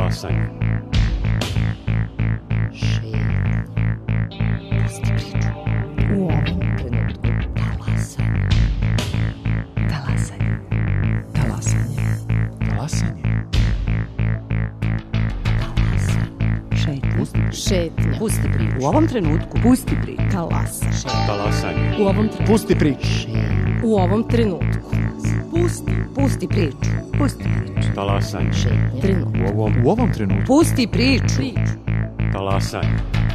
Talasanje. Pusti priču. U ovom trenutku talasanje. Talasanje. Talasanje. Talasanje. Šetnja. Pusti priču. U ovom trenutku pusti priču. Talasanje. U ovom trenutku. Pusti priču. U ovom trenutku. Pusti priču. Pusti priču. Talasanje. Trenutku. U ovom trenutku. Pusti priču. Talasanje.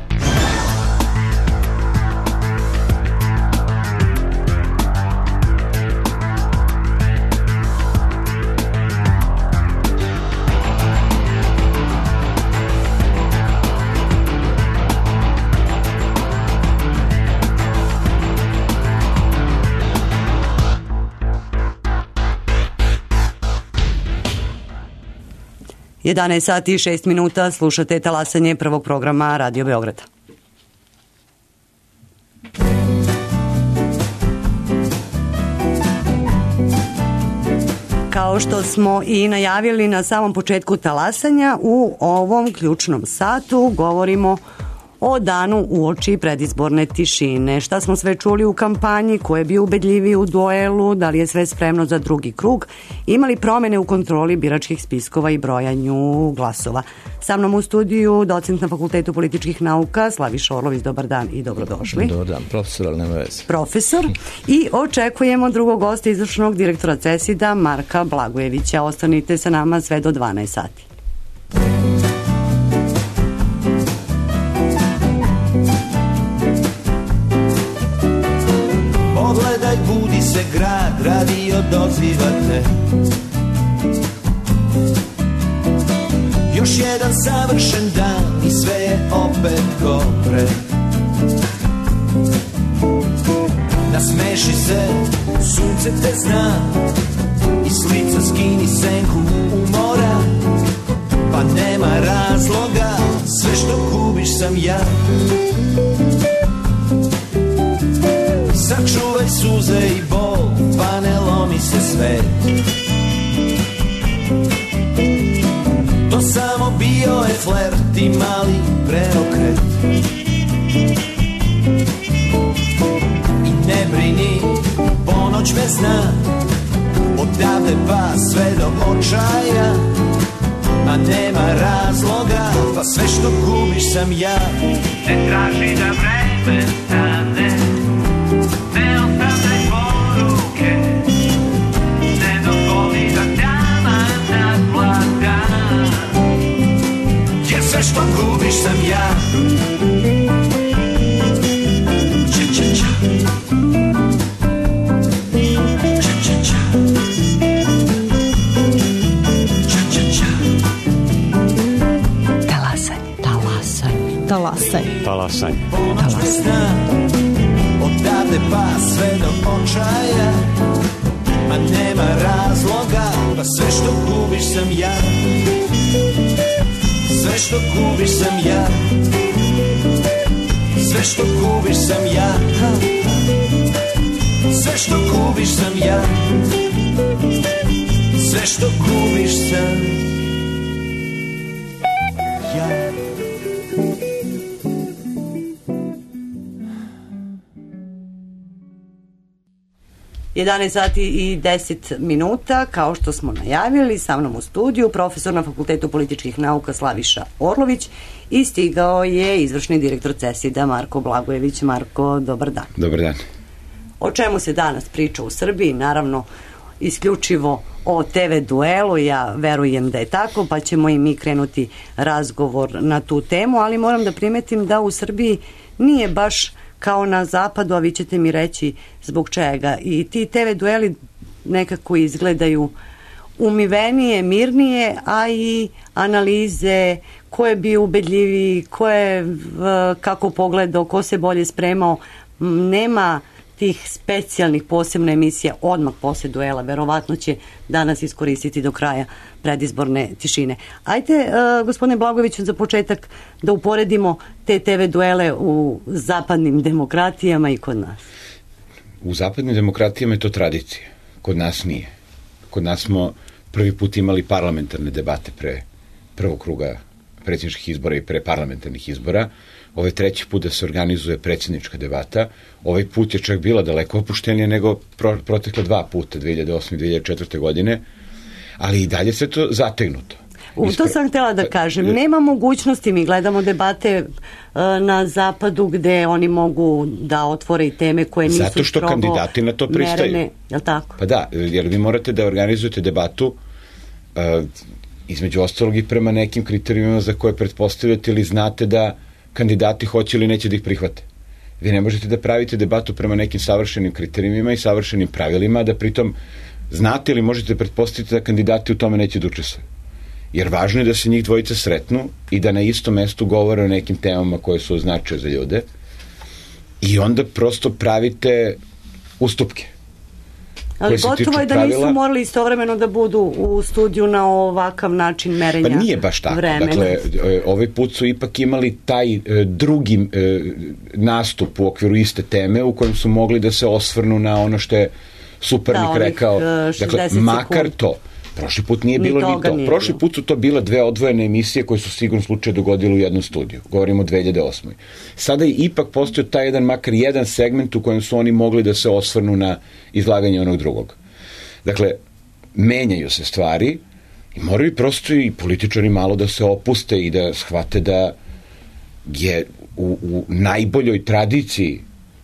Jedanaest sati i 6 minuta, slušate Talasanje prvog programa Radio Beograda. Kao što smo i najavili na samom početku Talasanja, u ovom ključnom satu govorimo o danu uoči predizborne tišine. Šta smo sve čuli u kampanji, ko je bio ubedljiviji u duelu, da li je sve spremno za drugi krug, imali promene u kontroli biračkih spiskova i brojanju glasova. Sa mnom u studiju docent na Fakultetu političkih nauka Slaviša Orlović, dobar dan i dobrodošli. Dobar dan, profesor, ali nema veze. Profesor. I očekujemo drugog gosta, izvršnog direktora CESID-a Marka Blagojevića. Ostanite sa nama sve do 12 sati. Pogledaj, budi se grad, radio doziva te. Još jedan savršen dan i sve je opet ko pre. Nasmeši se, sunce te zna, i s lica skini senku umora. Pa nema razloga, sve što gubiš sam ja. Sačuvaj suze i bol, pa ne lomi se sve. To samo bio je flert i mali preokret. I ne brini, ponoć me zna, odavde pa sve do očaja. Ma nema razloga, pa sve što gubiš sam ja. Ne traži da vreme stane, ne ostavljaj poruke, ne dozvoli da dama nadvlada, jer sve što gubiš sam ja. Ča, ča, ča. Ča, ča, ča. Ča, ča, ča. Talasanje. Talasanje. Talasanje. Talasanje. Ponoć me zna, odavde pa sve do očaja. Ma nema razloga, pa sve što gubiš sam ja. Sve što gubiš sam ja. Sve što gubiš sam ja. Sve što gubiš sam ja. Sve što gubiš sam ja. 11 sati i 10 minuta, kao što smo najavili, sa mnom u studiju profesor na Fakultetu političkih nauka Slaviša Orlović i stigao je izvršni direktor CESID-a Marko Blagojević. Marko, dobar dan. Dobar dan. O čemu se danas priča u Srbiji? Naravno, isključivo o TV duelu, ja verujem da je tako, pa ćemo i mi krenuti razgovor na tu temu, ali moram da primetim da u Srbiji nije baš kao na zapadu, a vi ćete mi reći zbog čega. I ti TV dueli nekako izgledaju umivenije, mirnije, a i analize, ko je bio ubedljiviji, ko je kako pogledao, ko se bolje spremao, nema tih specijalnih posebna emisija odmah posle duela. Verovatno će danas iskoristiti do kraja predizborne tišine. Ajde, gospodine Blagojeviću, za početak da uporedimo te TV duele u zapadnim demokratijama i kod nas. U zapadnim demokratijama je to tradicija. Kod nas nije. Kod nas smo prvi put imali parlamentarne debate pre prvog kruga predsjedničkih izbora i preparlamentarnih izbora. Ovo je treći put da se organizuje predsjednička debata. Ovaj put je čak bila daleko opuštenija nego protekla dva puta, 2008. i 2004. godine, ali i dalje se to zategnuto. To sam htjela da kažem. Nema mogućnosti, mi gledamo debate na zapadu gde oni mogu da otvore i teme koje nisu zato što kandidati na to pristaju. Merene, je li tako? Pa da, jer vi morate da organizujete debatu između ostalog i prema nekim kriterijumima za koje pretpostavljate ili znate da kandidati hoće ili neće da ih prihvate. Vi ne možete da pravite debatu prema nekim savršenim kriterijumima i savršenim pravilima, da pritom znate ili možete pretpostaviti da kandidati u tome neće da učestvuju. Jer važno je da se njih dvojica sretnu i da na istom mestu govore o nekim temama koje su značaje za ljude i onda prosto pravite ustupke. Ali gotovo je da nisu morali istovremeno da budu u studiju na ovakav način merenja vremena. Pa nije baš tako. Dakle, ovaj put su ipak imali taj drugi nastup u okviru iste teme u kojem su mogli da se osvrnu na ono što je suparnik rekao. Dakle, makar to. Prošli put nije bilo ni to. Prošli put su to bile dve odvojene emisije koje su sigurno slučaj dogodile u jednom studiju. Govorimo o 2008. Sada je ipak postojao taj jedan, makar jedan segment u kojem su oni mogli da se osvrnu na izlaganje onog drugog. Dakle, menjaju se stvari i moraju prosto i političari malo da se opuste i da shvate da je u najboljoj tradiciji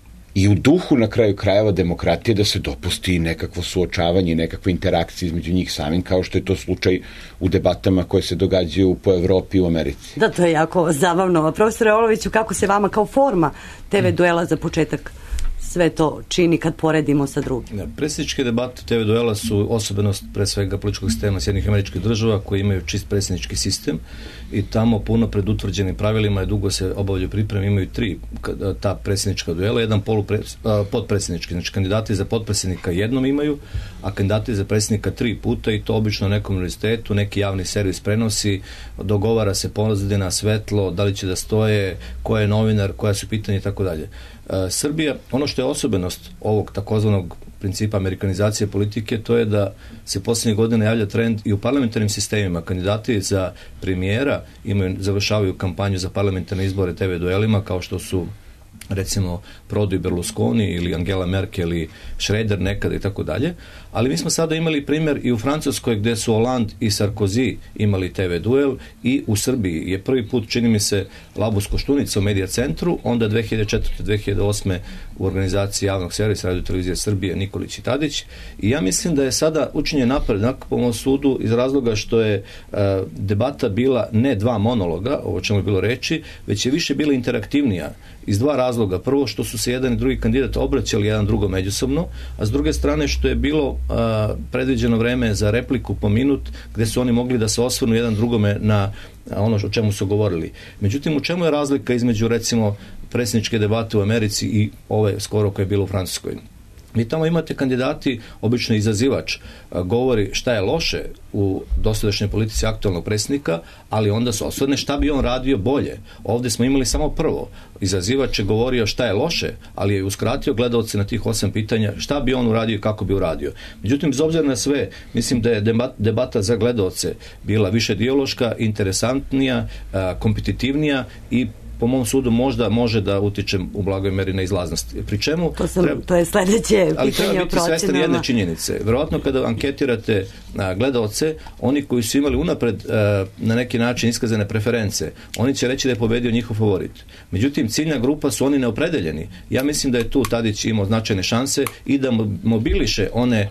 i u duhu na kraju krajeva demokratije da se dopusti nekakvo suočavanje i nekakva interakcija između njih samim, kao što je to slučaj u debatama koje se događaju po Evropi i u Americi. Da, to je jako zabavno. Profesore Oloviću, kako se vama kao forma TV duela za početak sve to čini kad poredimo sa drugim? Predsjedničke debate TV duela su osobenost pre svega političkog sistema Sjedinjenih Američkih Država koji imaju čist predsjednički sistem i tamo puno pred utvrđenim pravilima i dugo se obavljaju pripreme, imaju tri ta predsjednička duela, jedan podpredsjednički, znači kandidati za podpredsjednika jednom imaju, a kandidati za predsjednika 3 puta i to obično na nekom univerzitetu, neki javni servis prenosi, dogovara se pozadina, svetlo, da li će da stoje, ko je novinar, koja su pitanja i tako dalje. Srbija, ono što je osobenost ovog takozvanog principa amerikanizacije politike, to je da se posljednjih godina javlja trend i u parlamentarnim sistemima. Kandidati za premijera završavaju kampanju za parlamentarne izbore TV duelima, kao što su recimo Prodi i Berlusconi ili Angela Merkel i Schroeder nekada i tako dalje, ali mi smo sada imali primjer i u Francuskoj gdje su Hollande i Sarkozy imali TV duel i u Srbiji je prvi put, čini mi se, Labus Koštunica u Medija centru, onda 2004-2008 u organizaciji javnog servisa Radio televizije Srbije Nikolić i Tadić i ja mislim da je sada učinjen napredak po mom sudu iz razloga što je debata bila ne dva monologa, o čemu je bilo reći, već je više bila interaktivnija iz dva razloga. Prvo što su se jedan i drugi kandidat obraćali jedan drugom međusobno, a s druge strane što je bilo predviđeno vreme za repliku po minut gdje su oni mogli da se osvrnu jedan drugome na ono o čemu su govorili. Međutim, u čemu je razlika između recimo predsjedničke debate u Americi i ove skoro koje je bilo u Francuskoj? Vi tamo imate kandidati, obično izazivač govori šta je loše u dosadašnjoj politici aktualnog predsjednika, ali onda se osvrne šta bi on radio bolje. Ovdje smo imali samo prvo. Izazivač je govorio šta je loše, ali je uskratio gledaoce na tih 8 pitanja šta bi on uradio i kako bi uradio. Međutim, bez obzira na sve, mislim da je debata za gledaoce bila više dijaloška, interesantnija, kompetitivnija i po mom sudu možda može da utiče u blagoj meri na izlaznost. Pri čemu to je sledeće pitanje o procenama. Ali treba biti svestan jedne činjenice. Verovatno kada anketirate gledaoce, oni koji su imali unapred na neki način iskazane preference, oni će reći da je pobedio njihov favorit. Međutim, ciljna grupa su oni neopredeljeni. Ja mislim da je tu Tadić imao značajne šanse i da mobiliše one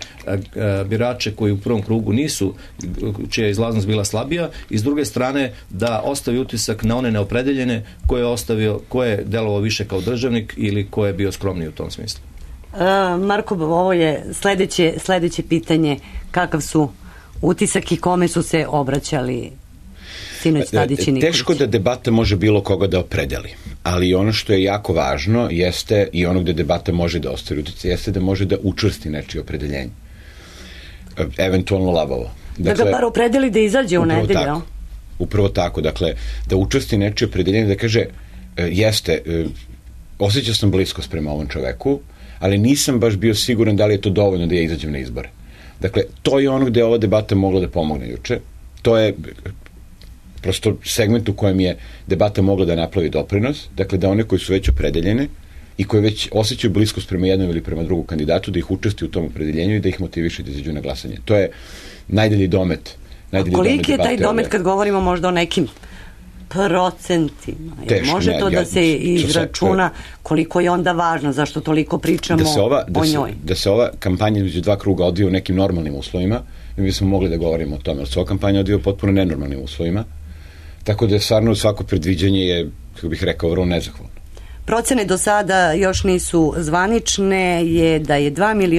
birače koji u prvom krugu nisu, čija je izlaznost bila slabija, i s druge strane da ostavi utisak na one neopredeljene ko je delovao više kao državnik ili ko je bio skromniji u tom smislu. Marko, ovo je sledeće pitanje. Kakav su utisak i kome su se obraćali sinoć Tadić i Nikolić? Teško da debata može bilo koga da opredeli, ali ono što je jako važno jeste, i ono gde debata može da ostavi uticaj, jeste da može da učvrsti nečije opredeljenje. Eventualno labavo. Dakle, da ga bar opredeli da izađe u nedelju. Upravo tako, dakle, da učvrsti nečije opredeljenje, da kaže, osjećao sam bliskost prema ovom čoveku, ali nisam baš bio siguran da li je to dovoljno da ja izađem na izbore. Dakle, to je ono gde je ova debata mogla da pomogne juče. To je prosto segment u kojem je debata mogla da napravi doprinos, dakle da one koji su već opredeljene i koje već osjećaju bliskost prema jednom ili prema drugom kandidatu, da ih učesti u tom opredeljenju i da ih motiviše da izađu na glasanje. To je najdalji domet. Koliki je taj domet kad govorimo možda o nekim procentima? Može to da se izračuna koliko je onda važno, zašto toliko pričamo o njoj? Da se ova kampanja između dva kruga odvija u nekim normalnim uslovima, mi bismo mogli da govorimo o tome, ali se ova kampanja odvija u potpuno nenormalnim uslovima, tako da je stvarno svako predviđanje je, kako bih rekao, vrlo nezahvalno. Procene do sada još nisu zvanične, je da je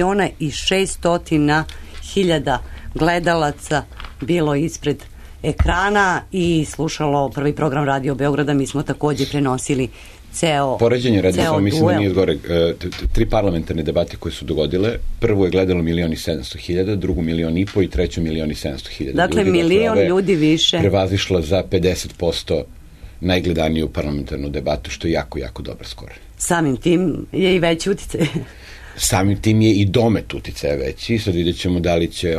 2.600.000 gledalaca bilo ispred ekrana i slušalo prvi program Radio Beograda. Mi smo takođe prenosili ceo poređenje radi, duel. Mislim da nije zgore. 3 parlamentarne debate koje su dogodile. Prvo je gledalo 1.700.000, drugu 1,5 miliona i treću 1.700.000. Dakle, milion ljudi više. Prevazišla za 50% najgledaniju parlamentarnu debatu, što je jako, jako dobar skor. Samim tim je i veći uticaj. Samim tim je i domet uticaja veći. Sad vidjet ćemo da li će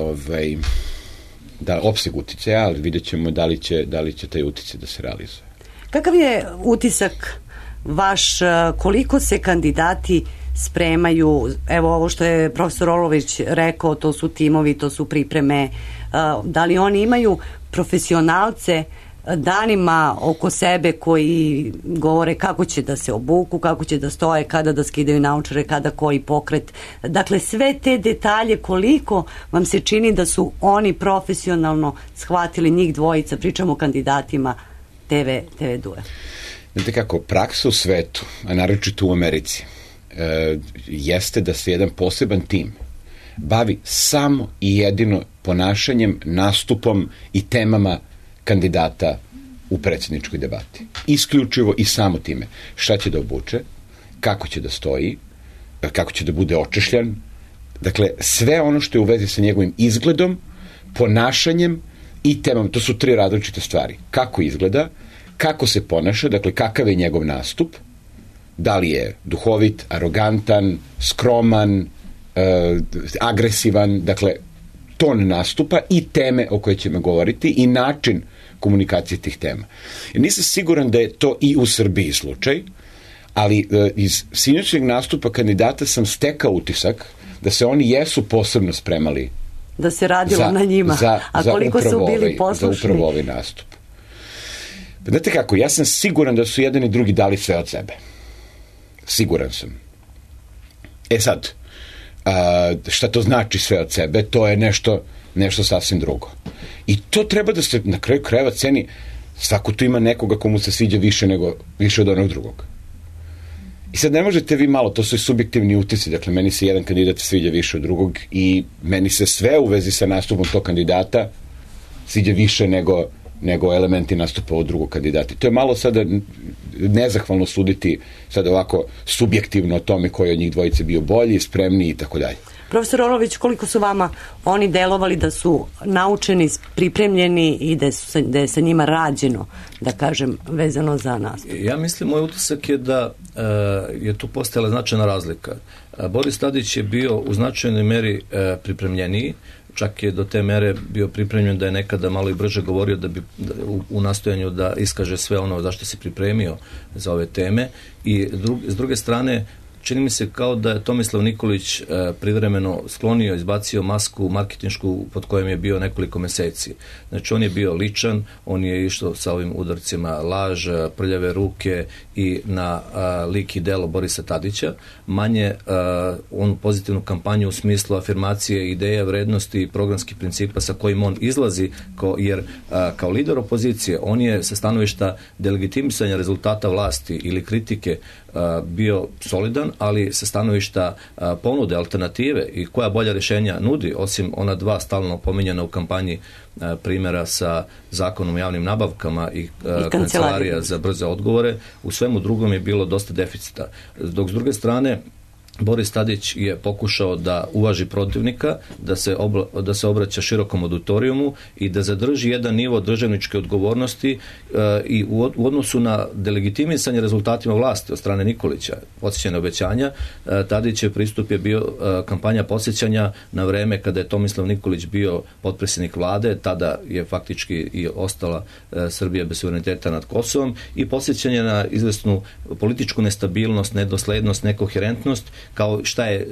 opseg uticaja, ali vidjet ćemo da li će taj uticaj da se realizuje. Kakav je utisak vaš, koliko se kandidati spremaju, evo ovo što je profesor Olović rekao, to su timovi, to su pripreme, da li oni imaju profesionalce danima oko sebe koji govore kako će da se obuku, kako će da stoje, kada da skidaju naočare, kada koji pokret. Dakle, sve te detalje, koliko vam se čini da su oni profesionalno shvatili, njih dvojica, pričamo o kandidatima TV duel. Znate kako, praksa u svetu, a naročito u Americi, jeste da se jedan poseban tim bavi samo i jedino ponašanjem, nastupom i temama kandidata u predsjedničkoj debati. Isključivo i samo time. Šta će da obuče, kako će da stoji, kako će da bude očešljan. Dakle, sve ono što je u vezi sa njegovim izgledom, ponašanjem i temom. To su 3 različite stvari. Kako izgleda, kako se ponaša, dakle, kakav je njegov nastup, da li je duhovit, arogantan, skroman, agresivan, dakle, ton nastupa i teme o koje ćemo govoriti i način komunikacije tih tema. Nisam siguran da je to i u Srbiji slučaj, ali iz sinoćnjeg nastupa kandidata sam stekao utisak da se oni jesu posebno spremali da se radilo na njima, a koliko su bili poslušni za upravo ovaj nastup. Znate kako, ja sam siguran da su jedan i drugi dali sve od sebe. Siguran sam. Sad, šta to znači sve od sebe, to je nešto sasvim drugo. I to treba da se na kraju krajeva ceni, svako tu ima nekoga komu se sviđa više od onog drugog. I sad ne možete vi malo, to su i subjektivni utisci, dakle meni se jedan kandidat sviđa više od drugog i meni se sve u vezi sa nastupom tog kandidata sviđa više nego elementi nastupa od drugog kandidata. To je malo sada nezahvalno suditi sada ovako subjektivno o tome koji od njih dvojice bio bolji, spremniji i tako dalje. Profesor Olović, koliko su vama oni delovali da su naučeni, pripremljeni i da je sa njima rađeno, da kažem, vezano za nastup? Ja mislim, moj utisak je da je tu postojala značajna razlika. Boris Tadić je bio u značajnoj meri pripremljeniji, čak je do te mere bio pripremljen da je nekada malo i brže govorio da bi u nastojanju da iskaže sve ono zašto se pripremio za ove teme i s druge strane čini mi se kao da je Tomislav Nikolić privremeno sklonio, izbacio masku marketinšku pod kojom je bio nekoliko meseci. Znači on je bio ličan, on je išao sa ovim udarcima laž, prljave ruke i na lik i delo Borisa Tadića, manje onu pozitivnu kampanju u smislu afirmacije ideja, vrednosti i programskih principa sa kojim on izlazi, jer kao lider opozicije on je sa stanovišta delegitimisanja rezultata vlasti ili kritike bio solidan, ali sa stanovišta ponude, alternative i koja bolja rješenja nudi, osim ona 2 stalno pominjena u kampanji primjera sa zakonom o javnim nabavkama i kancelarija za brze odgovore, u svemu drugom je bilo dosta deficita. Dok s druge strane Boris Tadić je pokušao da uvaži protivnika, da se obraća širokom auditorijumu i da zadrži jedan nivo državničke odgovornosti i u odnosu na delegitimisanje rezultatima vlasti od strane Nikolića, podsjećanja obećanja. Tadićev pristup je bio kampanja podsjećanja na vreme kada je Tomislav Nikolić bio potpredsjednik vlade, tada je faktički i ostala Srbija bez suvereniteta nad Kosovom, i podsjećanje na izvesnu političku nestabilnost, nedoslednost, nekoherentnost, kao šta je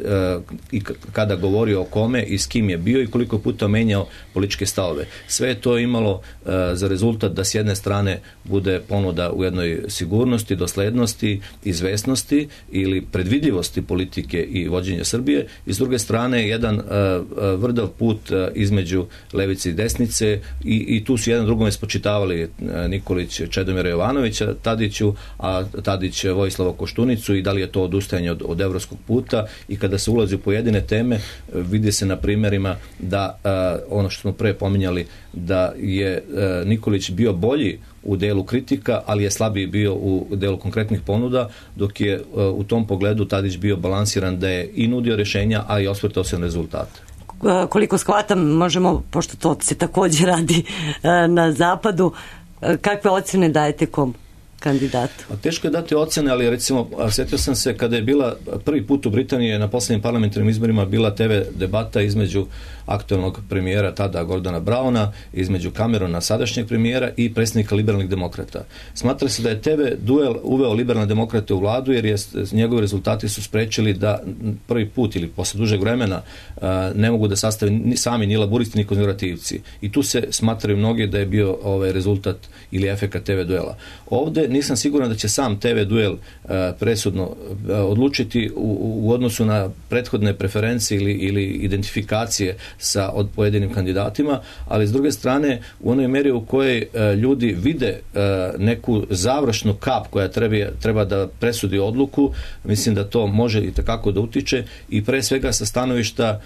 i kada govorio o kome i s kim je bio i koliko puta menjao političke stavove. Sve je to imalo za rezultat da s jedne strane bude ponuda u jednoj sigurnosti, doslednosti, izvesnosti ili predvidljivosti politike i vođenja Srbije, i s druge strane jedan vrdav put između levice i desnice, i tu su jedan drugome spočitavali Nikolić Čedomira Jovanovića Tadiću, a Tadić Vojislava Koštunicu, i da li je to odustajanje od evropskog puta. I kada se ulazi u pojedine teme, vidi se na primjerima da ono što smo pre pominjali, da je Nikolić bio bolji u delu kritika, ali je slabiji bio u delu konkretnih ponuda, dok je u tom pogledu Tadić bio balansiran, da je i nudio rješenja, a i osvrtao se na rezultate. Koliko shvatam, možemo, pošto to se također radi na zapadu, kakve ocjene dajete kom kandidatu? Teško je dati ocjene, ali recimo sjetio sam se kada je bila prvi put u Britaniji na posljednjim parlamentarnim izborima bila TV debata između aktualnog premijera tada Gordona Browna, između Camerona, sadašnjeg premijera, i predsjednika liberalnih demokrata. Smatra se da je TV duel uveo liberalne demokrate u vladu, jer njegovi rezultati su sprečili da prvi put ili posle dužeg vremena ne mogu da sastave ni sami ni laburisti ni konzervativci. I tu se smatraju mnogi da je bio rezultat ili efekat TV duela. Ovde nisam siguran da će sam TV duel presudno odlučiti u odnosu na prethodne preferencije ili identifikacije sa pojedinim kandidatima, ali s druge strane u onoj mjeri u kojoj ljudi vide neku završnu kap koja treba da presudi odluku, mislim da to može i takako da utiče, i pre svega sa stanovišta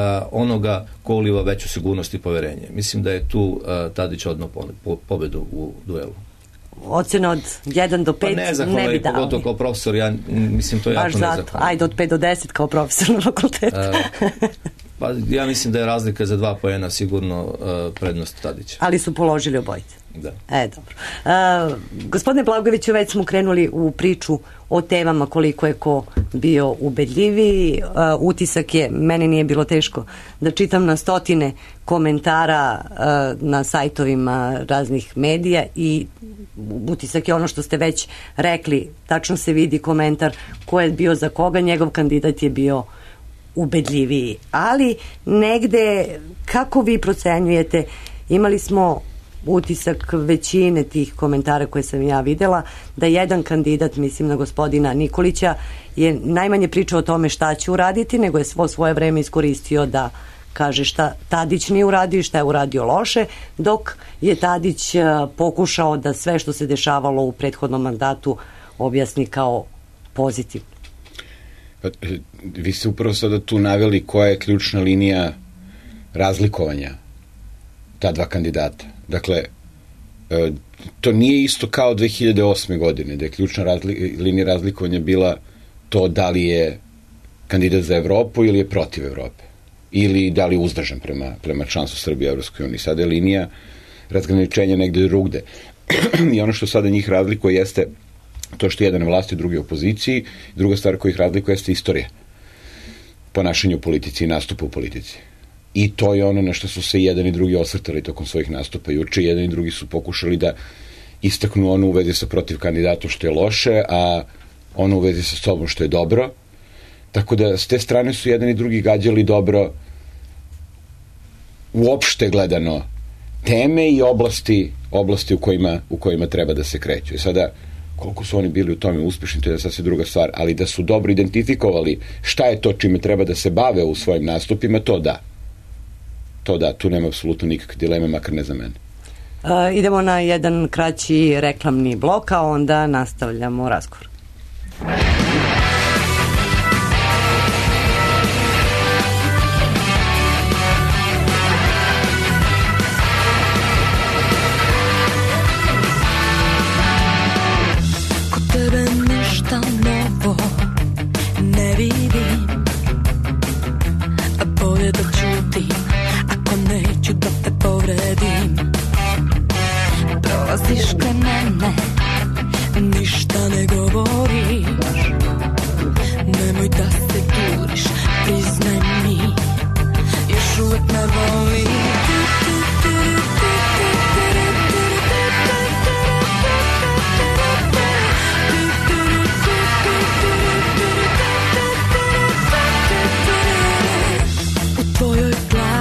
onoga ko uliva veću sigurnost i poverenje. Mislim da je tu Tadić odno pobedu u duelu. Ocena od 1 do 5 ne bi dao. Pogotovo kao profesor, ja mislim to je jako nezahvalno. Ajde od 5 do 10 kao profesor na fakultetu. Pa ja mislim da je razlika za 2 poena sigurno prednost Tadića. Ali su položili obojice. Da. Dobro. Gospodine Blagojeviću, već smo krenuli u priču o temama koliko je ko bio ubedljiviji. Utisak je, meni nije bilo teško da čitam na stotine komentara na sajtovima raznih medija, i utisak je ono što ste već rekli, tačno se vidi komentar ko je bio za koga, njegov kandidat je bio ubedljiviji. Ali negde, kako vi procenjujete, imali smo utisak većine tih komentara koje sam ja videla, da jedan kandidat, mislim na gospodina Nikolića, je najmanje pričao o tome šta će uraditi, nego je svoje vreme iskoristio da kaže šta Tadić nije uradio i šta je uradio loše, dok je Tadić pokušao da sve što se dešavalo u prethodnom mandatu objasni kao pozitivno. Vi ste upravo sada tu naveli koja je ključna linija razlikovanja ta dva kandidata. Dakle, to nije isto kao 2008. godine, da je ključna linija razlikovanja bila to da li je kandidat za Evropu ili je protiv Evrope, ili da li je uzdržan prema članstvu Srbije u Evropskoj uniji. Sada je linija razgraničenja negde drugde. I ono što sada njih razlikuje jeste to što je jedan na vlasti, drugi u opoziciji. Druga stvar koja ih razlikuje jeste istorija ponašanja u politici i nastupa u politici. I to je ono na što su se jedan i drugi osvrtali tokom svojih nastupa juče. Jedan i drugi su pokušali da istaknu ono u vezi sa protiv kandidatom što je loše, a ono u vezi sa sobom što je dobro. Tako da s te strane su jedan i drugi gađali dobro uopšte gledano teme i oblasti u kojima treba da se kreću. I sada, koliko su oni bili u tome uspešni, to je sasvim druga stvar, ali da su dobro identifikovali šta je to čime treba da se bave u svojim nastupima, to da. Tu nema apsolutno nikakve dileme, makar ne za mene. Idemo na jedan kraći reklamni blok, a onda nastavljamo razgovor. Kod tebe ništa novo ne vidim,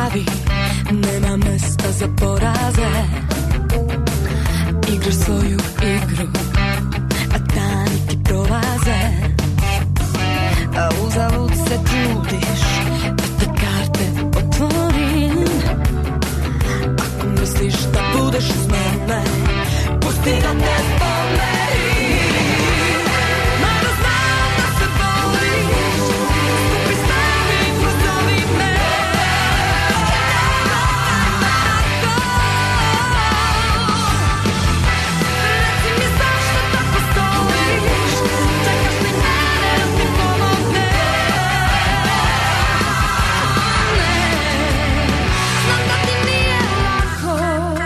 glavi, nema mesta za poraze. Igraš svoju igru, a dani ti prolaze, a uzalud se trudiš da te karte otvorim. Ako misliš da budeš uz mene, pusti da te pomerim. Mada znam da se boliš, skupi snage i pozovi me. Reci mi zašto tako stojiš, čekaš li mene da ti pomogne. Znam da ti nije lako.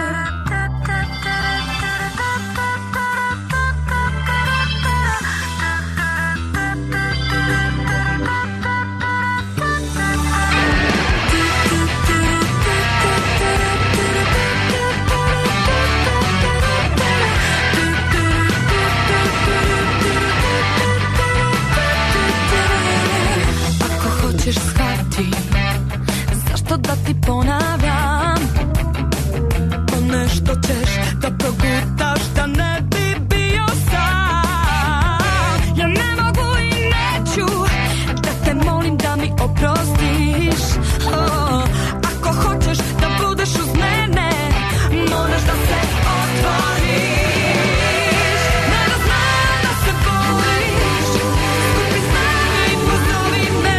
Ako hoćeš shvati zašto da ti ponavljam, po nešto ćeš da progutaš da ne bi bio sam. Ja ne mogu i neću da te molim da mi oprostiš. Ako hoćeš da budeš uz mene, moraš da se otvoriš. Mada znam da se boliš, skupi snage i pozovi me.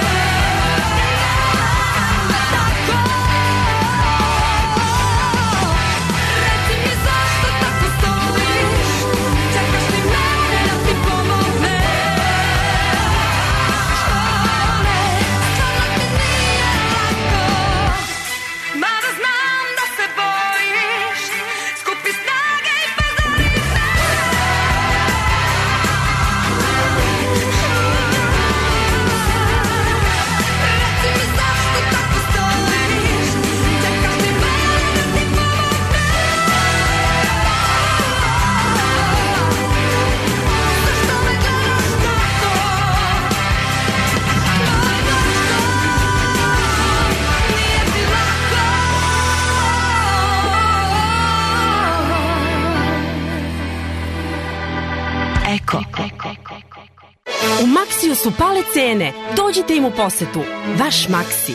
Tako, reci mi zašto tako stojiš, čekaš li mene da ti pomogne. Stvarno ti nije lako, mada znam da se boliš, skupi snage i pozovi me. Reci mi zašto tako stojiš, čekaš li mene da ti pomogne. Zašto me gledaš tako? Nije ti lako. Eko. U Maksiju su pale cene. Dođite im u posetu. Vaš Maksi.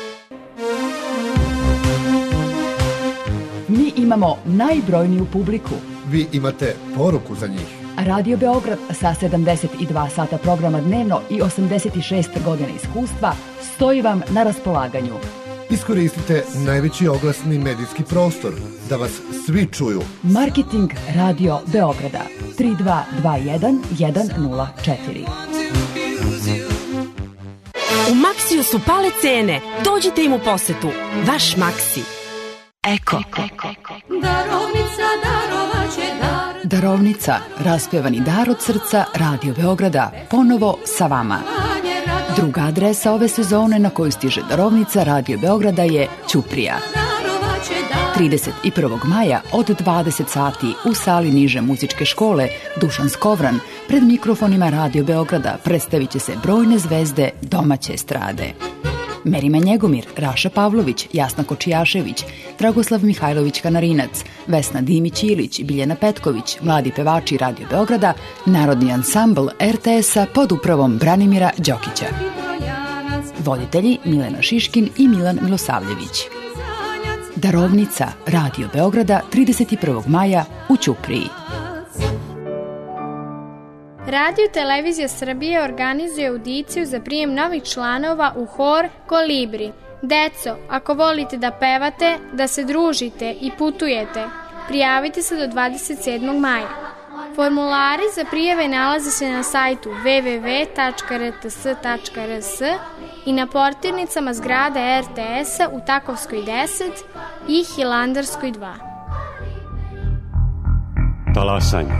Mi imamo najbrojniju publiku. Vi imate poruku za njih. Radio Beograd sa 72 sata programa dnevno i 86 godina iskustva stoji vam na raspolaganju. Iskoristite najveći oglasni medijski prostor da vas svi čuju. Marketing Radio Beograda 3221 104. U Maksiju su pale cene. Dođite im u posetu. Vaš Maksi. Eko. Darovnica darovaće dar. Darovnica, raspevani dar od srca Radio Beograda, ponovo sa vama. Druga adresa ove sezone na koju stiže darovnica Radio Beograda je Ćuprija. 31. maja od 20 sati u sali niže muzičke škole Dušan Skovran pred mikrofonima Radio Beograda predstavit će se brojne zvezde domaće estrade. Merima Njegomir, Raša Pavlović, Jasna Kočijašević, Dragoslav Mihajlović Kanarinac, Vesna Dimić-Ilić, Biljana Petković, mladi pevači Radio Beograda, Narodni ansambl RTS-a pod upravom Branimira Đokića. Voditelji Milena Šiškin i Milan Milosavljević. Darovnica Radio Beograda 31. maja u Ćupriji. Radio Televizija Srbije organizuje audiciju za prijem novih članova u hor Kolibri. Deco, ako volite da pevate, da se družite i putujete, prijavite se do 27. maja. Formulari za prijave nalaze se na sajtu www.rts.rs i na portirnicama zgrada RTS-a u Takovskoj 10 i Hilandarskoj 2. Talasanje.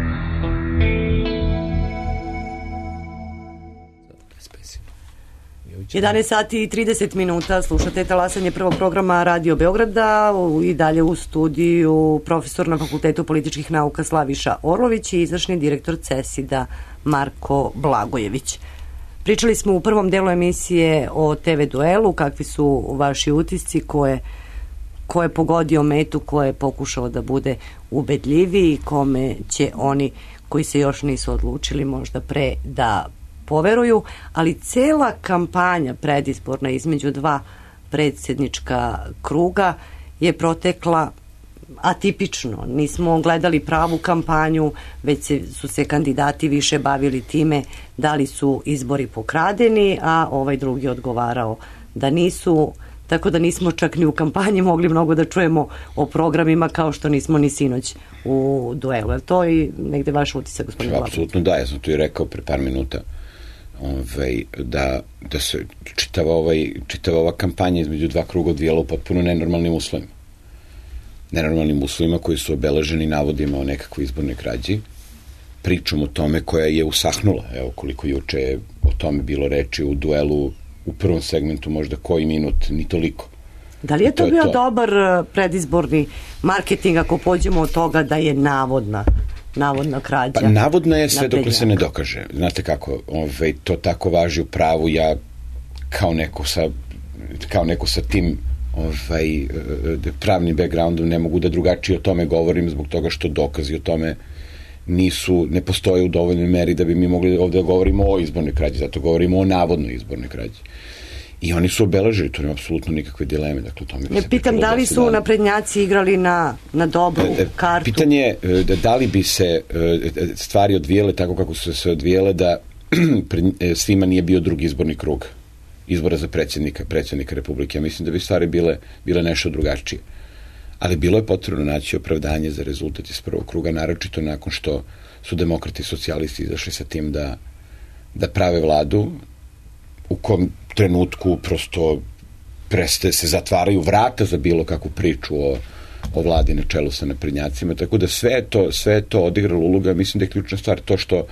U 11 sati i 30 minuta slušate talasanje prvog programa Radio Beograda i dalje u studiju profesor na Fakultetu političkih nauka Slaviša Orlović i izvršni direktor CESID-a Marko Blagojević. Pričali smo u prvom delu emisije o TV duelu, kakvi su vaši utisci, ko je pogodio metu, ko je pokušao da bude ubedljiviji, kome će oni koji se još nisu odlučili možda pre da poveruju, ali cela kampanja predizborna između dva predsjednička kruga je protekla atipično. Nismo gledali pravu kampanju, već su se kandidati više bavili time da li su izbori pokradeni, a ovaj drugi odgovarao da nisu, tako da nismo čak ni u kampanji mogli mnogo da čujemo o programima kao što nismo ni sinoć u duelu. Je to i negde vaš utisak, gospodine Blagojević? Apsolutno da, ja sam to i rekao pre par minuta, da se čitava ova kampanja između dva kruga odvijala u potpuno nenormalnim uslovima. Nenormalnim uslovima koji su obeleženi navodima o nekakvoj izbornoj krađi, pričom o tome koja je usahnula. Evo koliko juče je o tome bilo reči u duelu u prvom segmentu, možda koji minut, ni toliko. Da li je to bio dobar predizborni marketing ako pođemo od toga da je navodna krađa? Pa navodna je sve dok se ne dokaže. Znate kako, to tako važi u pravu. Ja kao neko sa tim pravnim backgroundom ne mogu da drugačije o tome govorim zbog toga što dokazi o tome ne postoje u dovoljnoj meri da bi mi mogli ovde da govorimo o izbornoj krađi, zato govorimo o navodnoj izbornoj krađi. I oni su obeležili, to nema apsolutno nikakve dileme. Dakle, ne pitam da li su naprednjaci igrali na dobru kartu. Pitanje je da li bi se stvari odvijele tako kako su se odvijele da svima nije bio drugi izborni krug izbora za predsjednika Republike. Ja mislim da bi stvari bile nešto drugačije. Ali bilo je potrebno naći opravdanje za rezultat iz prvog kruga, naročito nakon što su demokrati i socijalisti izašli sa tim da prave vladu, u kom trenutku prosto se zatvaraju vrata za bilo kakvu priču o vladi na čelu sa naprednjacima, tako da sve je to odigralo uloga. Mislim da je ključna stvar to što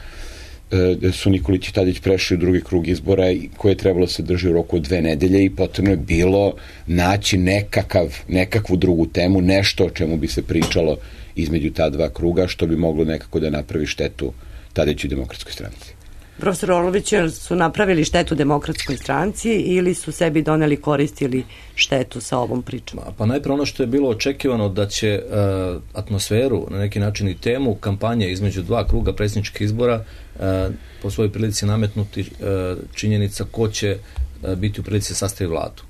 su Nikolić i Tadić prešli u drugi krug izbora koje je trebalo se drži u roku od 2 nedelje i potrebno je bilo naći nekakvu drugu temu, nešto o čemu bi se pričalo između ta dva kruga, što bi moglo nekako da napravi štetu Tadiću i Demokratskoj stranci. Profesor Orlović, su napravili štetu Demokratskoj stranci ili su sebi doneli korist ili štetu sa ovom pričom? Pa najprije ono što je bilo očekivano da će atmosferu, na neki način i temu kampanje između dva kruga predsjedničkih izbora po svojoj prilici nametnuti činjenica ko će biti u prilici sastaviti vladu.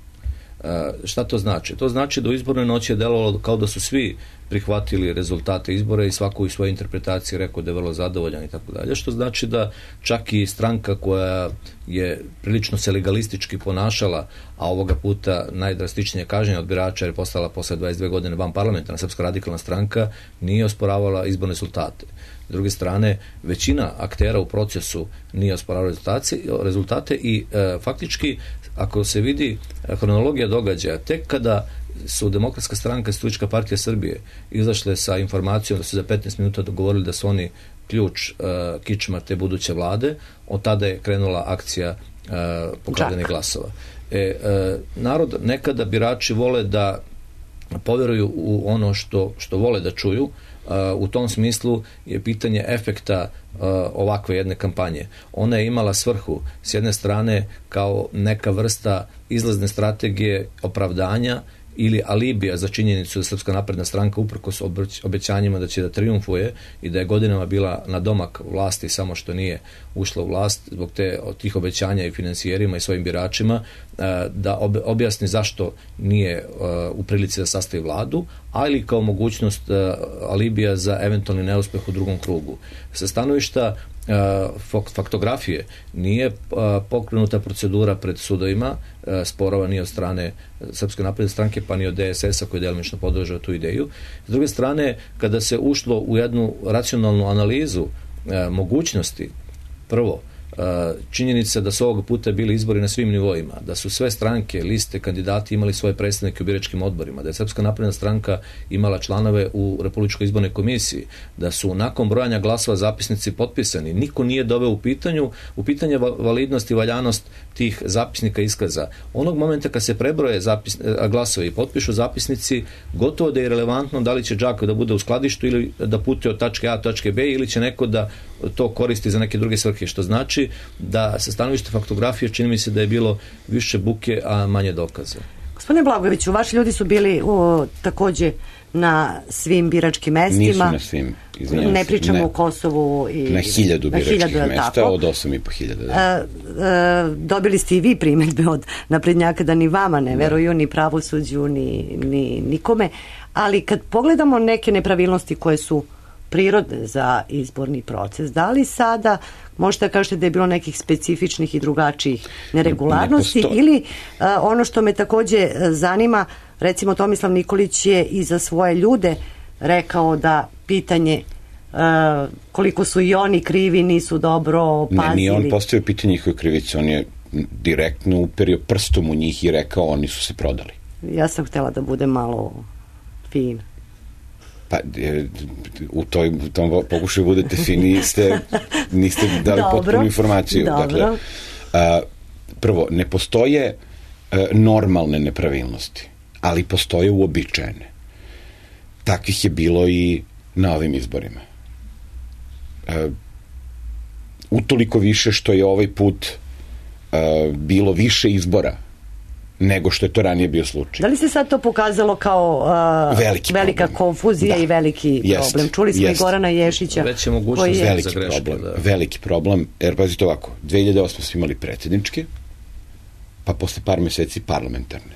Šta to znači? To znači da u izbornoj noći je delovalo kao da su svi prihvatili rezultate izbora i svako u svojoj interpretaciji rekao da je vrlo zadovoljan i tako dalje, što znači da čak i stranka koja je prilično se legalistički ponašala, a ovoga puta najdrastičnije kažnjenje od birača jer je postala posle 22 godine van parlamentarna Srpska radikalna stranka, nije osporavala izborne rezultate. S druge strane, većina aktera u procesu nije osporavala rezultate i faktički, ako se vidi hronologija događaja, tek kada su Demokratska stranka i Socijalistička partija Srbije izašle sa informacijom da su za 15 minuta dogovorili da su oni ključ kičmar te buduće vlade, od tada je krenula akcija pokradenih glasova. Narod, nekada birači vole da poveruju u ono što vole da čuju. U tom smislu je pitanje efekta ovakve jedne kampanje. Ona je imala svrhu s jedne strane kao neka vrsta izlazne strategije opravdanja ili alibija za činjenicu da Srpska napredna stranka uprkos obećanjima da će da trijumfuje i da je godinama bila na domak vlasti samo što nije ušla u vlast zbog tih obećanja i financijerima i svojim biračima, da objasni zašto nije u prilici da sastavi vladu, ali kao mogućnost alibija za eventualni neuspeh u drugom krugu. Sa stanovišta faktografije nije pokrenuta procedura pred sudovima, sporova ni od strane Srpske napredne stranke pa ni od DSS-a koji delimično podržava tu ideju. S druge strane, kada se ušlo u jednu racionalnu analizu mogućnosti, prvo, činjenica da su ovog puta bili izbori na svim nivoima, da su sve stranke, liste, kandidati imali svoje predstavnike u biračkim odborima, da je Srpska napredna stranka imala članove u Republičkoj izbornoj komisiji, da su nakon brojanja glasova zapisnici potpisani, niko nije doveo u pitanje validnost i valjanost tih zapisnika iskaza. Onog momenta kad se prebroje glasovi i potpišu zapisnici, gotovo da je relevantno da li će đak da bude u skladištu ili da putuje od tačke A do tačke B ili će neko da to koristi za neke druge svrhe, što znači da sa stanovišta faktografije čini mi se da je bilo više buke, a manje dokaza. Gospodine Blagojeviću, vaši ljudi su bili takođe na svim biračkim mestima. Nisu na svim, izvinjam se. Ne pričamo o Kosovu. Na 1000 biračkih mesta od 8500. Dobili ste i vi primedbe od naprednjaka da ni vama ne veruju, ni pravosuđu, ni nikome. Ali kad pogledamo neke nepravilnosti koje su prirodne za izborni proces, da li sada možete da kažete da je bilo nekih specifičnih i drugačijih neregularnosti ili ono što me takođe zanima, recimo Tomislav Nikolić je i za svoje ljude rekao da pitanje koliko su i oni krivi nisu dobro pazili. Ne, nije on postavio pitanje njihove krivice, on je direktno uperio prstom u njih i rekao oni su se prodali. Ja sam htjela da bude malo fina. Pa u tom pokušaju budete fini, niste dali potpunu informaciju. Dobro. Dakle, prvo, ne postoje normalne nepravilnosti, ali postoje uobičajene. Takvih je bilo i na ovim izborima. Utoliko više što je ovaj put bilo više izbora nego što je to ranije bio slučaj. Da li se sad to pokazalo kao velika konfuzija i veliki problem? Čuli smo i Gorana Ješića. Već je mogućnost za grešku. Veliki problem, jer pazite ovako, 2008 smo imali predsjedničke, pa posle par meseci parlamentarne